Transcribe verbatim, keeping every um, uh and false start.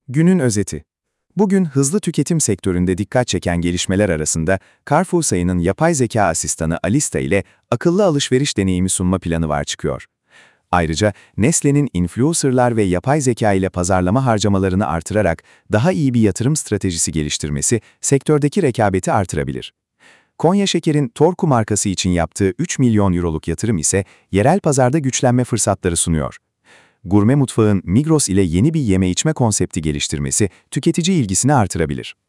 Günün özeti. Bugün hızlı tüketim sektöründe dikkat çeken gelişmeler arasında Carrefour'un yapay zeka asistanı Alista ile akıllı alışveriş deneyimi sunma planı var çıkıyor. Ayrıca Nestle'nin influencerlar ve yapay zeka ile pazarlama harcamalarını artırarak daha iyi bir yatırım stratejisi geliştirmesi sektördeki rekabeti artırabilir. Konya Şeker'in Torku markası için yaptığı üç milyon euroluk yatırım ise yerel pazarda güçlenme fırsatları sunuyor. Gurme Mutfağın Migros ile yeni bir yeme içme konsepti geliştirmesi tüketici ilgisini artırabilir.